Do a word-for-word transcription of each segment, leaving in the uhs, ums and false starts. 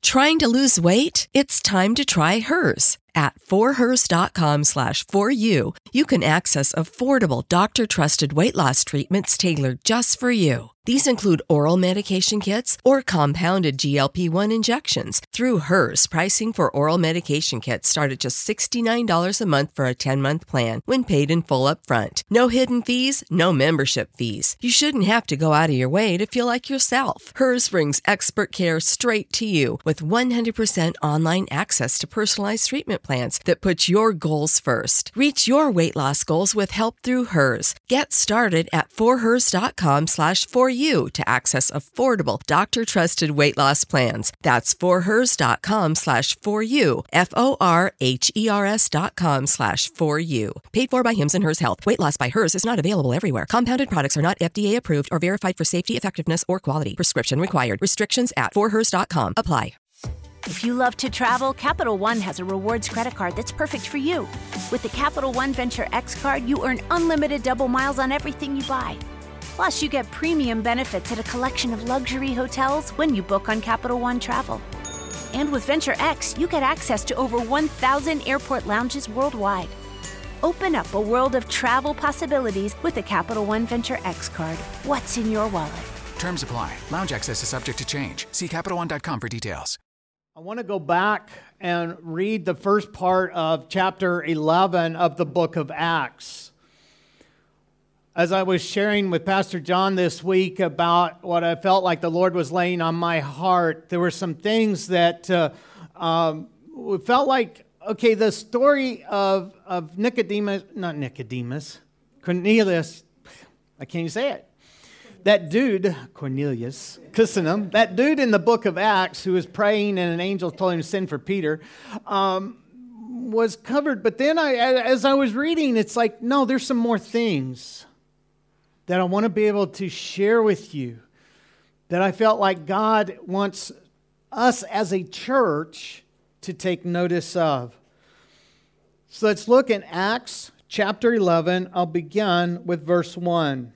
Trying to lose weight? It's time to try Hers. At forhers.com slash for you, you can access affordable, doctor-trusted weight loss treatments tailored just for you. These include oral medication kits or compounded G L P one injections. Through Hers, pricing for oral medication kits start at just sixty-nine dollars a month for a ten-month plan when paid in full upfront. No hidden fees, no membership fees. You shouldn't have to go out of your way to feel like yourself. Hers brings expert care straight to you with one hundred percent online access to personalized treatment plans that put your goals first. Reach your weight loss goals with help through Hers. Get started at forhers.com slash for you to access affordable, doctor-trusted weight loss plans. That's forhers.com slash for you, F-O-R-H-E-R-S dot com slash for you. Paid for by Hims and Hers Health. Weight loss by Hers is not available everywhere. Compounded products are not F D A approved or verified for safety, effectiveness, or quality. Prescription required. Restrictions at forhers dot com apply. If you love to travel, Capital One has a rewards credit card that's perfect for you. With the Capital One Venture X card, you earn unlimited double miles on everything you buy. Plus, you get premium benefits at a collection of luxury hotels when you book on Capital One Travel. And with Venture X, you get access to over one thousand airport lounges worldwide. Open up a world of travel possibilities with the Capital One Venture X card. What's in your wallet? Terms apply. Lounge access is subject to change. See Capital One dot com for details. I want to go back and read the first part of chapter eleven of the book of Acts. As I was sharing with Pastor John this week about what I felt like the Lord was laying on my heart, there were some things that uh, um, felt like, okay, the story of, of Nicodemus, not Nicodemus, Cornelius, I can't even say it. That dude, Cornelius, kissing him, that dude in the book of Acts who was praying and an angel told him to send for Peter, um, was covered. But then I, as I was reading, it's like, no, there's some more things that I want to be able to share with you, that I felt like God wants us as a church to take notice of. So let's look at Acts chapter eleven. I'll begin with verse one.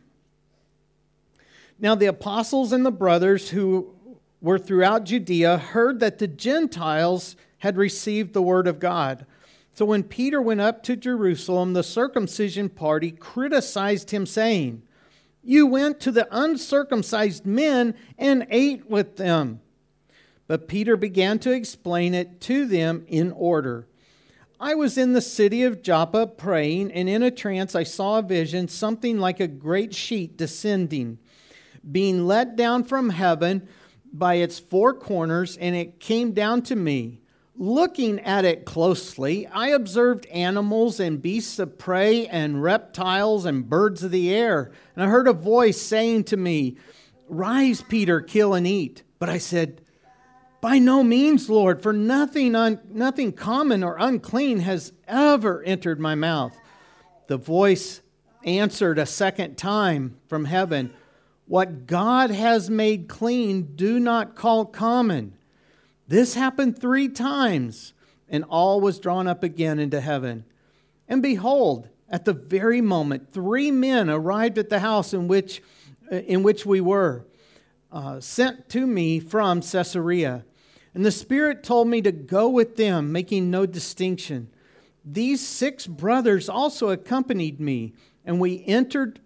Now the apostles and the brothers who were throughout Judea heard that the Gentiles had received the word of God. So when Peter went up to Jerusalem, the circumcision party criticized him, saying, "You went to the uncircumcised men and ate with them." But Peter began to explain it to them in order. "I was in the city of Joppa praying, and in a trance I saw a vision, something like a great sheet descending, being let down from heaven by its four corners, and it came down to me. Looking at it closely, I observed animals and beasts of prey and reptiles and birds of the air. And I heard a voice saying to me, 'Rise, Peter, kill and eat.' But I said, 'By no means, Lord, for nothing, un- nothing common or unclean has ever entered my mouth.' The voice answered a second time from heaven, 'What God has made clean, do not call common.' This happened three times, and all was drawn up again into heaven. And behold, at the very moment, three men arrived at the house in which, in which we were, uh, sent to me from Caesarea. And the Spirit told me to go with them, making no distinction. These six brothers also accompanied me, and we entered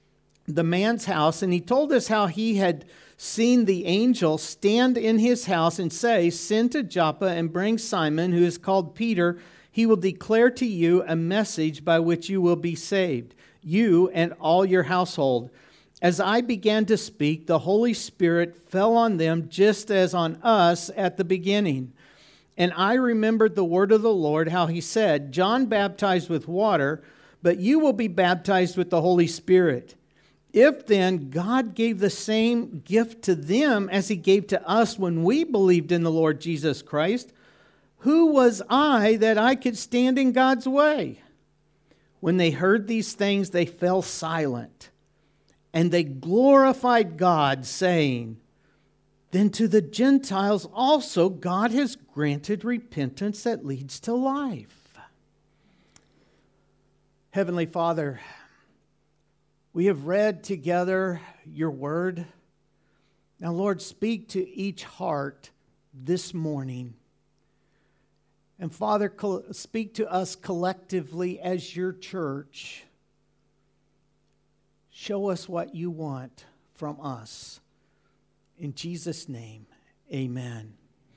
the man's house, and he told us how he had seen the angel stand in his house and say, 'Send to Joppa and bring Simon, who is called Peter. He will declare to you a message by which you will be saved, you and all your household.' As I began to speak, the Holy Spirit fell on them just as on us at the beginning. And I remembered the word of the Lord, how he said, 'John baptized with water, but you will be baptized with the Holy Spirit.' If then God gave the same gift to them as he gave to us when we believed in the Lord Jesus Christ, who was I that I could stand in God's way?" When they heard these things, they fell silent, and they glorified God, saying, "Then to the Gentiles also God has granted repentance that leads to life." Heavenly Father, we have read together your word. Now, Lord, speak to each heart this morning. And Father, speak to us collectively as your church. Show us what you want from us. In Jesus' name, amen.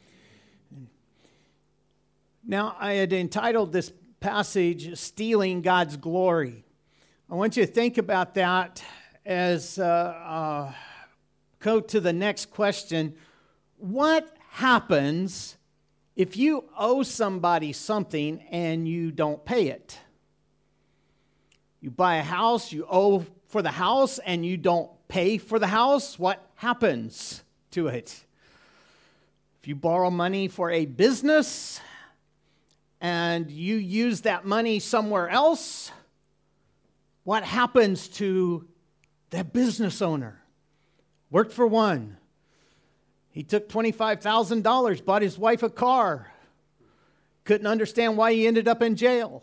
Now, I had entitled this passage, Stealing God's Glory. I want you to think about that as uh, uh, go to the next question. What happens if you owe somebody something and you don't pay it? You buy a house, you owe for the house, and you don't pay for the house. What happens to it? If you borrow money for a business and you use that money somewhere else, what happens to that business owner? Worked for one. He took twenty-five thousand dollars, bought his wife a car. Couldn't understand why he ended up in jail.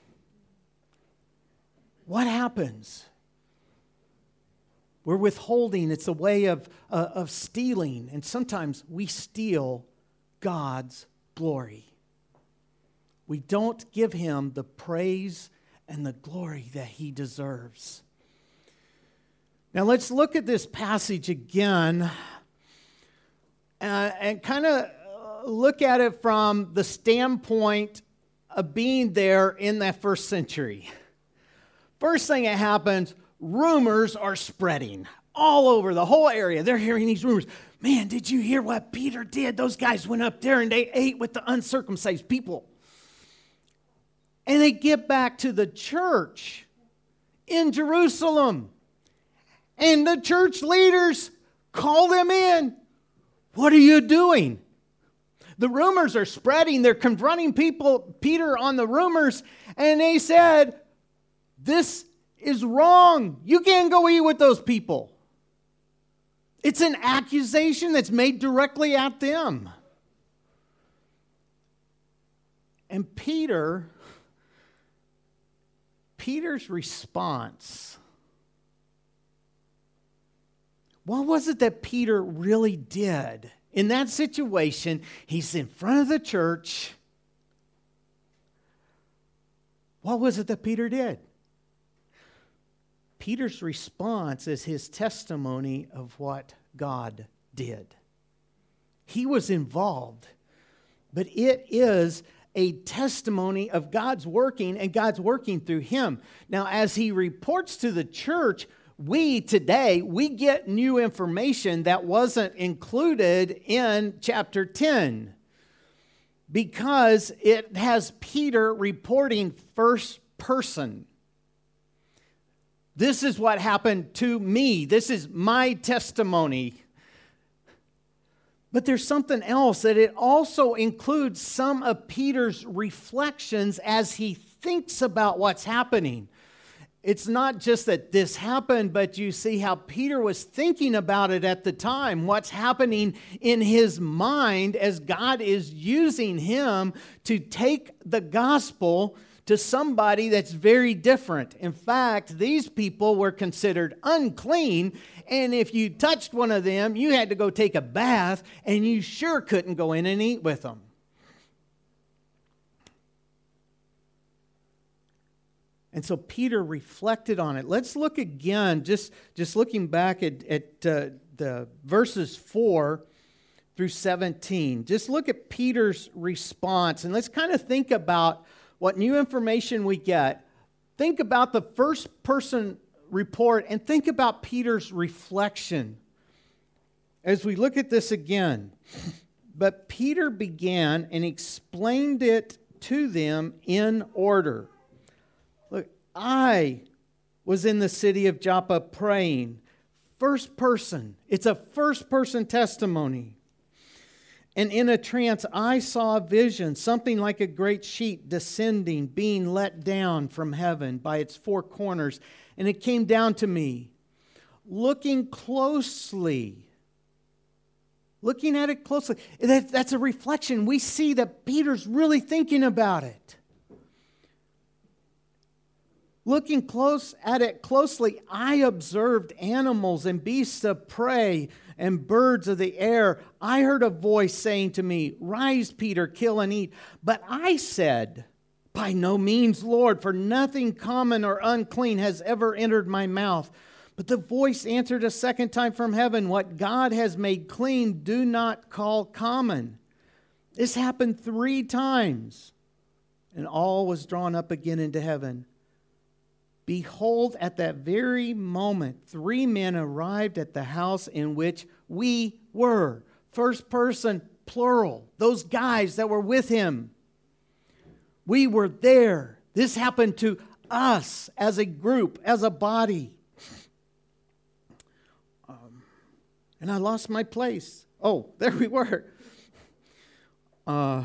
What happens? We're withholding. It's a way of, uh, of stealing. And sometimes we steal God's glory. We don't give him the praise and the glory that he deserves. Now let's look at this passage again uh, and kind of look at it from the standpoint of being there in that first century. First thing that happens, rumors are spreading all over the whole area. They're hearing these rumors. Man, did you hear what Peter did? Those guys went up there and they ate with the uncircumcised people. And they get back to the church in Jerusalem. And the church leaders call them in. What are you doing? The rumors are spreading. They're confronting people, Peter, on the rumors. And they said, this is wrong. You can't go eat with those people. It's an accusation that's made directly at them. And Peter, Peter's response, what was it that Peter really did? In that situation, he's in front of the church. What was it that Peter did? Peter's response is his testimony of what God did. He was involved, but it is a testimony of God's working and God's working through him. Now, as he reports to the church, we today, we get new information that wasn't included in chapter ten because it has Peter reporting first person. This is what happened to me. This is my testimony. But there's something else, that it also includes some of Peter's reflections as he thinks about what's happening. It's not just that this happened, but you see how Peter was thinking about it at the time, what's happening in his mind as God is using him to take the gospel to somebody that's very different. In fact, these people were considered unclean, and if you touched one of them, you had to go take a bath, and you sure couldn't go in and eat with them. And so Peter reflected on it. Let's look again, just, just looking back at, at uh, the verses four through seventeen. Just look at Peter's response, and let's kind of think about what new information we get. Think about the first person report and think about Peter's reflection as we look at this again. But Peter began and explained it to them in order. Look, I was in the city of Joppa praying. First person. It's a first person testimony. And in a trance, I saw a vision, something like a great sheet descending, being let down from heaven by its four corners. And it came down to me. Looking closely, looking at it closely, that, that's a reflection. We see that Peter's really thinking about it. Looking close at it closely, I observed animals and beasts of prey and birds of the air. I heard a voice saying to me, "Rise, Peter, kill and eat." But I said, "By no means, Lord, for nothing common or unclean has ever entered my mouth." But the voice answered a second time from heaven, "What God has made clean, do not call common." This happened three times, and all was drawn up again into heaven. Behold, at that very moment, three men arrived at the house in which we were. First person, plural. Those guys that were with him. We were there. This happened to us as a group, as a body. Um, and I lost my place. Oh, there we were. Uh...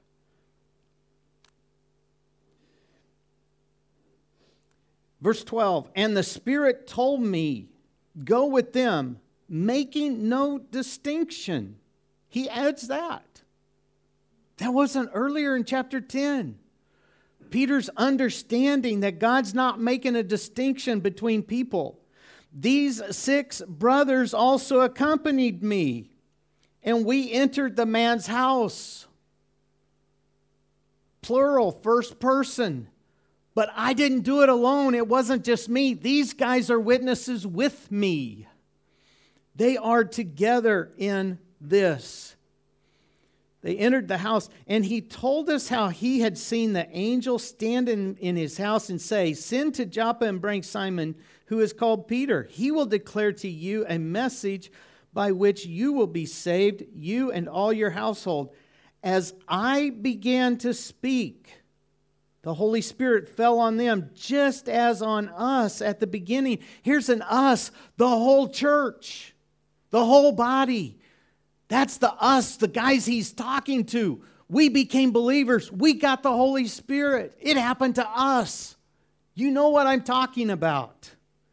Verse twelve, and the Spirit told me, go with them, making no distinction. He adds that. That wasn't earlier in chapter ten. Peter's understanding that God's not making a distinction between people. These six brothers also accompanied me, and we entered the man's house. Plural, first person. But I didn't do it alone. It wasn't just me. These guys are witnesses with me. They are together in this. They entered the house, and he told us how he had seen the angel stand in, in his house and say, "Send to Joppa and bring Simon, who is called Peter. He will declare to you a message by which you will be saved, you and all your household." As I began to speak, the Holy Spirit fell on them just as on us at the beginning. Here's an us, the whole church, the whole body. That's the us, the guys he's talking to. We became believers. We got the Holy Spirit. It happened to us. You know what I'm talking about.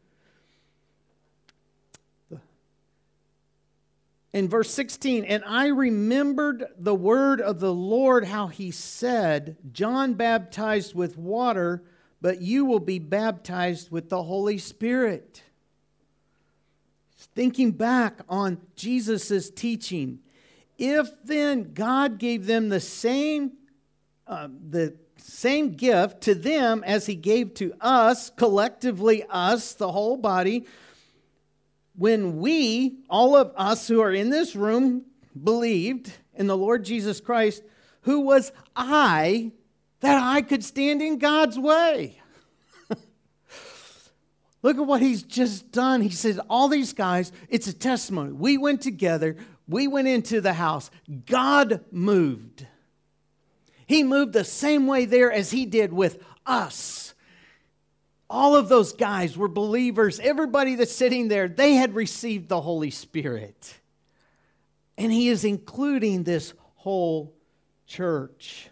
In verse sixteen, and I remembered the word of the Lord, how he said, John baptized with water, but you will be baptized with the Holy Spirit. Thinking back on Jesus' teaching, if then God gave them the same, uh, the same gift to them as he gave to us, collectively us, the whole body, when we, all of us who are in this room, believed in the Lord Jesus Christ, who was I that I could stand in God's way? Look at what he's just done. He said, all these guys, it's a testimony. We went together. We went into the house. God moved. He moved the same way there as he did with us. All of those guys were believers. Everybody that's sitting there, they had received the Holy Spirit. And he is including this whole church.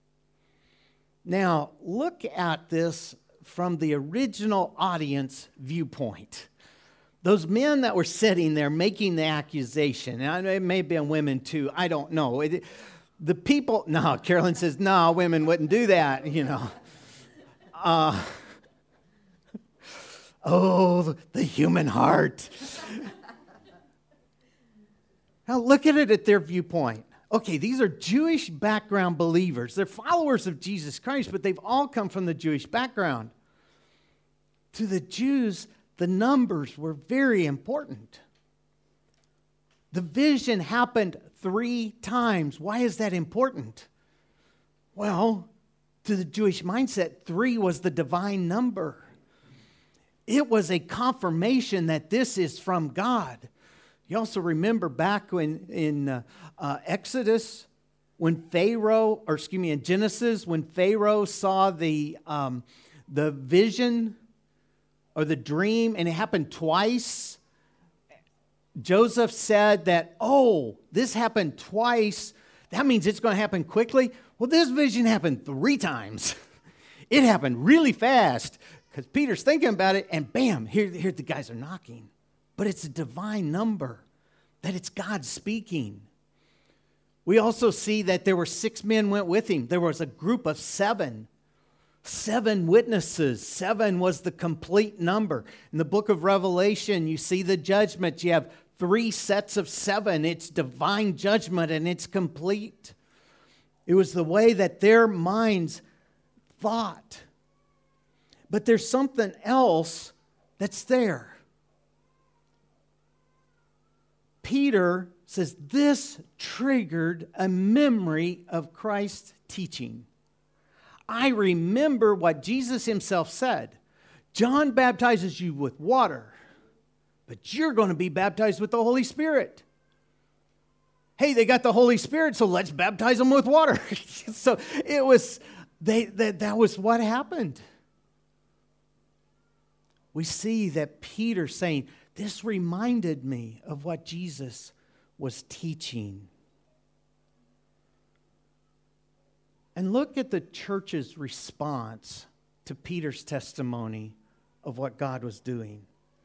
Now, look at this from the original audience viewpoint. Those men that were sitting there making the accusation, and it may have been women too, I don't know. It, the people, no, Carolyn says, no, women wouldn't do that, you know. Uh, oh, the human heart. Now look at it at their viewpoint. Okay, these are Jewish background believers. They're followers of Jesus Christ, but they've all come from the Jewish background. To the Jews, the numbers were very important. The vision happened three times. Why is that important? Well, to the Jewish mindset, three was the divine number. It was a confirmation that this is from God. You also remember back when in uh, uh, Exodus, when Pharaoh, or excuse me, in Genesis, when Pharaoh saw the um, the vision or the dream, and it happened twice. Joseph said that, oh, this happened twice. That means it's going to happen quickly. Well, this vision happened three times. It happened really fast because Peter's thinking about it, and bam, here, here the guys are knocking. But it's a divine number, that it's God speaking. We also see that there were six men went with him. There was a group of seven Seven witnesses. Seven was the complete number. In the book of Revelation, you see the judgment. You have three sets of seven. It's divine judgment and it's complete. It was the way that their minds thought. But there's something else that's there. Peter says this triggered a memory of Christ's teaching. I remember what Jesus himself said. John baptizes you with water, but you're going to be baptized with the Holy Spirit. Hey, they got the Holy Spirit, so let's baptize them with water. So it was, they, that, that was what happened. We see that Peter saying, this reminded me of what Jesus was teaching. And look at the church's response to Peter's testimony of what God was doing.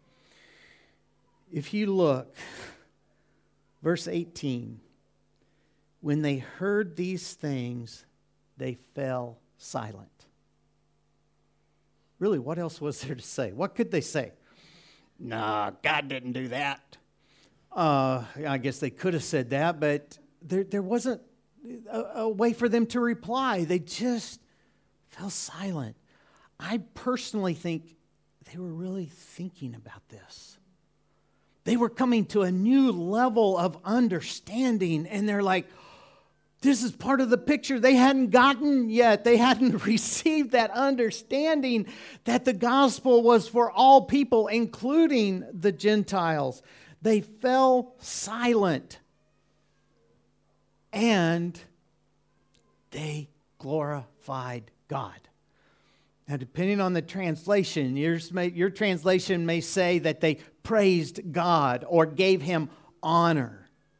If you look, verse eighteen, when they heard these things, they fell silent. Really, what else was there to say? What could they say? Nah, God didn't do that. Uh, I guess they could have said that, but there, there wasn't a, a way for them to reply. They just fell silent. I personally think they were really thinking about this. They were coming to a new level of understanding, and they're like, this is part of the picture they hadn't gotten yet. They hadn't received that understanding that the gospel was for all people, including the Gentiles. They fell silent, and they glorified God. Now, depending on the translation, yours may, your translation may say that they praised God or gave him honor.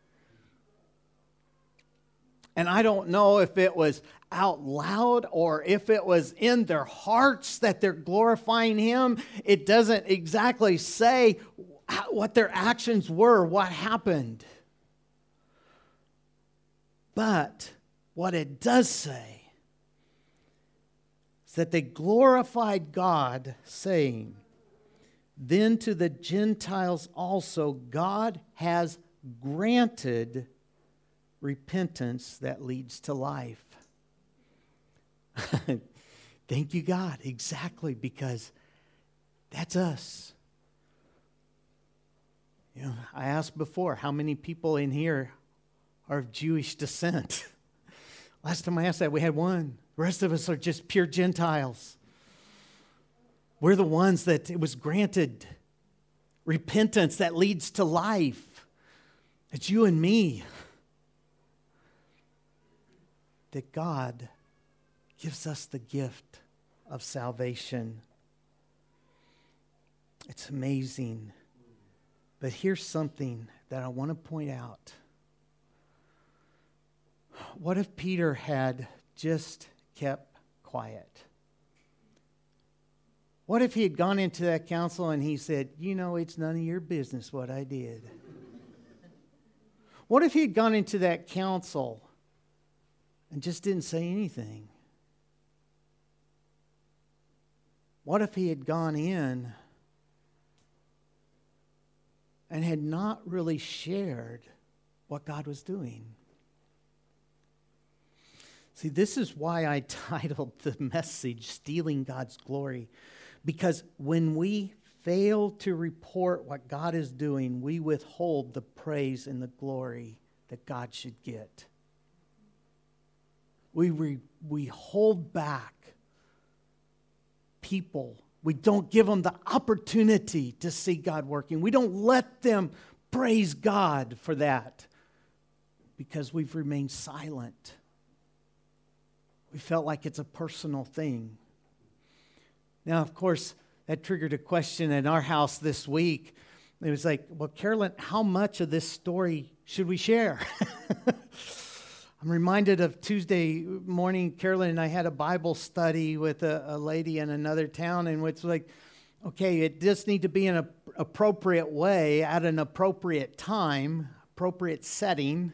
And I don't know if it was out loud or if it was in their hearts that they're glorifying him. It doesn't exactly say what their actions were, what happened. But what it does say is that they glorified God, saying, then to the Gentiles also God has granted repentance that leads to life. Thank you, God. Exactly, because that's us. You know, I asked before, how many people in here are of Jewish descent? Last time I asked that, we had one. The rest of us are just pure Gentiles. We're the ones that it was granted repentance that leads to life. It's you and me. That God gives us the gift of salvation. It's amazing. But here's something that I want to point out. What if Peter had just kept quiet? What if he had gone into that council and he said, you know, it's none of your business what I did? What if he had gone into that council and just didn't say anything? What if he had gone in and had not really shared what God was doing? See, this is why I titled the message, Stealing God's Glory. Because when we fail to report what God is doing, we withhold the praise and the glory that God should get. We, we, we hold back people. We don't give them the opportunity to see God working. We don't let them praise God for that because we've remained silent. We felt like it's a personal thing. Now, of course, that triggered a question in our house this week. It was like, well, Carolyn, how much of this story should we share? I'm reminded of Tuesday morning, Carolyn and I had a Bible study with a, a lady in another town, and it's like, okay, it does need to be in an appropriate way, at an appropriate time, appropriate setting.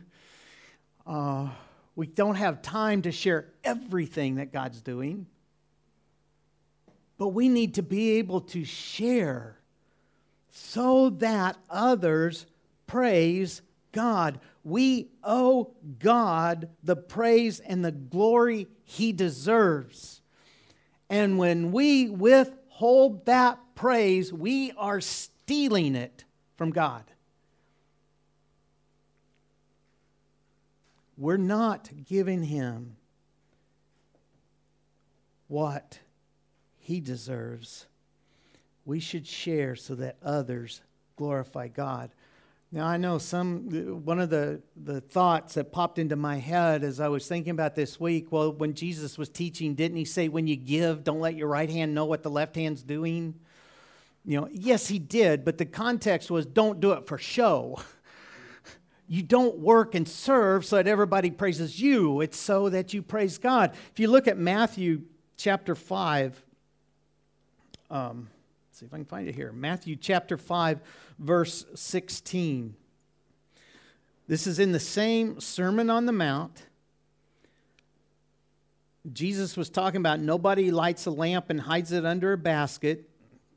Uh, we don't have time to share everything that God's doing. but we need to be able to share so that others praise God. We owe God the praise and the glory He deserves. And when we withhold that praise, we are stealing it from God. We're not giving Him what He deserves. We should share so that others glorify God. Now, I know some, one of the, the thoughts that popped into my head as I was thinking about this week, well, when Jesus was teaching, didn't He say, when you give, don't let your right hand know what the left hand's doing? You know, yes, He did, but the context was, don't do it for show. You don't work and serve so that everybody praises you. It's so that you praise God. If you look at Matthew chapter five, um, let's see if I can find it here. Matthew chapter five, verse sixteen. This is in the same Sermon on the Mount. Jesus was talking about nobody lights a lamp and hides it under a basket.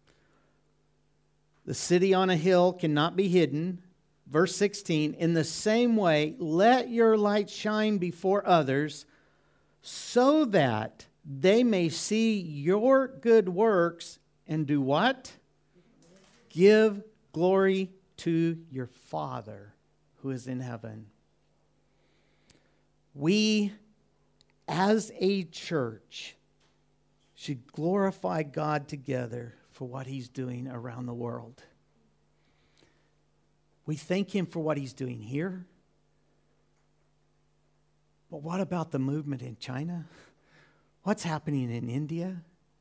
The city on a hill cannot be hidden. Verse sixteen, in the same way, let your light shine before others so that they may see your good works and do what? Give glory to your Father who is in heaven. We, as a church, should glorify God together for what He's doing around the world. We thank Him for what He's doing here. But what about the movement in China? What's happening in India?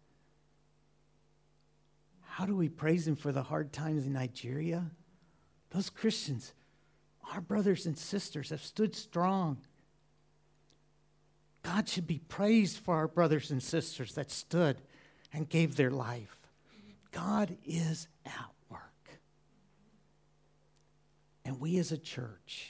How do we praise Him for the hard times in Nigeria? Those Christians, our brothers and sisters, have stood strong. God should be praised for our brothers and sisters that stood and gave their life. God is at work. And we as a church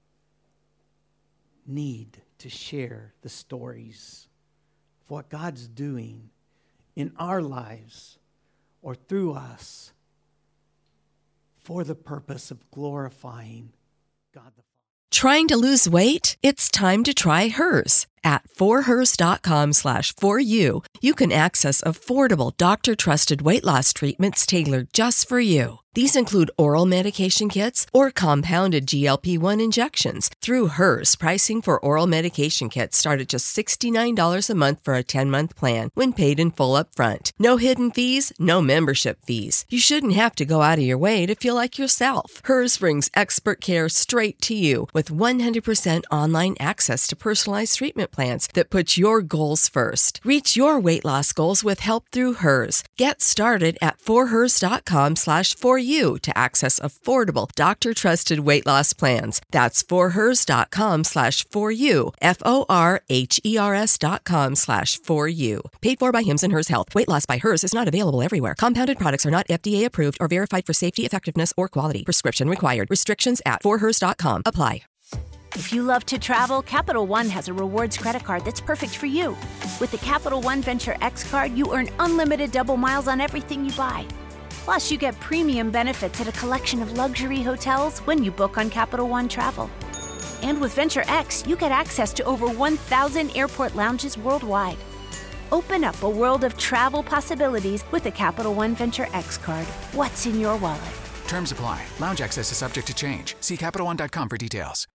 need to share the stories of what God's doing in our lives or through us for the purpose of glorifying God the Father. Trying to lose weight? It's time to try Hers. At forhers.com slash for you, you can access affordable doctor-trusted weight loss treatments tailored just for you. These include oral medication kits or compounded G L P one injections. Through Hers, pricing for oral medication kits start at just sixty-nine dollars a month for a ten-month plan when paid in full up front. No hidden fees, no membership fees. You shouldn't have to go out of your way to feel like yourself. Hers brings expert care straight to you with one hundred percent online access to personalized treatment plans that put your goals first. Reach your weight loss goals with help through Hers. Get started at forhers.com slash for you to access affordable doctor-trusted weight loss plans. That's forhers.com slash for you. F O R H E R S dot com slash for you. Paid for by Hims and Hers Health. Weight loss by Hers is not available everywhere. Compounded products are not F D A approved or verified for safety, effectiveness, or quality. Prescription required. Restrictions at forhers dot com apply. If you love to travel, Capital One has a rewards credit card that's perfect for you. With the Capital One Venture X card, you earn unlimited double miles on everything you buy. Plus, you get premium benefits at a collection of luxury hotels when you book on Capital One Travel. And with Venture X, you get access to over one thousand airport lounges worldwide. Open up a world of travel possibilities with the Capital One Venture X card. What's in your wallet? Terms apply. Lounge access is subject to change. See Capital One dot com for details.